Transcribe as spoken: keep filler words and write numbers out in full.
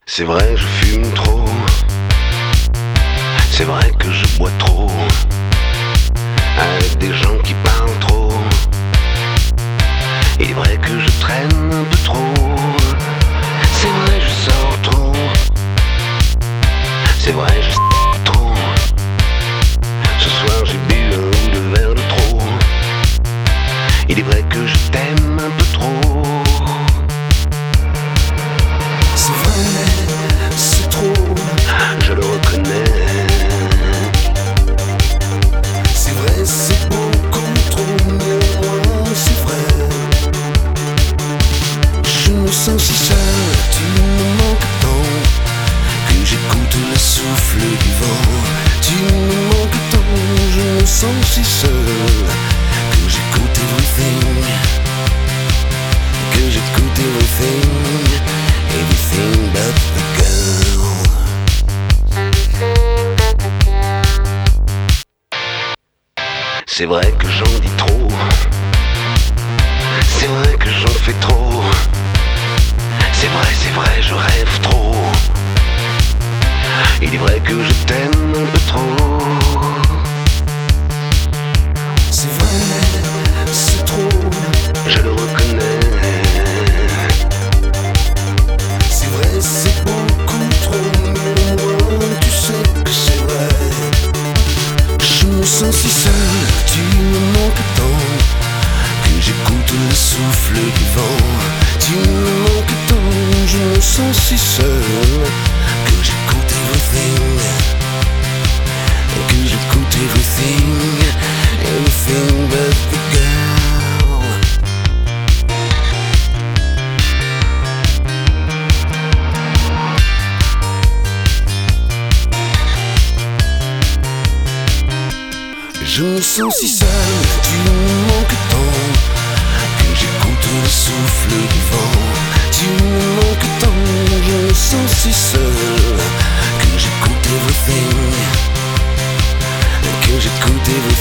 C'est vrai, je fume trop. C'est vrai que je bois trop. Avec des gens qui parlent trop. Il est vrai que je traîne un peu trop. C'est vrai, je sors trop. C'est vrai, je sors trop. Ce soir j'ai bu un ou deux verres de trop. Il est vrai que je t'aime un peu trop. C'est vrai, c'est trop. Je le reconnais. C'est vrai, c'est beaucoup trop. Néanmoins, c'est vrai. Je me sens si seul, tu me manques tant. Que j'écoute le souffle du vent. Tu me manques tant, je me sens si seul. Que j'écoute everything. Que j'écoute everything. Everything but the girl. C'est vrai que j'en dis trop. C'est vrai que j'en fais trop. C'est vrai, c'est vrai, je rêve trop. Il est vrai que je t'aime un peu trop. C'est vrai, c'est trop. Je le reconnais. C'est vrai, c'est beaucoup trop. Néanmoins, tu sais que c'est vrai. Je me sens si seul, tu me manques tant. Que j'écoute le souffle du vent. Tu me manques tant, je me sens si seul. Que j'écoute everything. Que j'écoute everything. Everything but the girl. Je me sens si seul, tu me manques tant. Que j'écoute le souffle du vent. Tu me manques tant, je me sens si seul. Que j'écoute everything. Que j'écoute everything.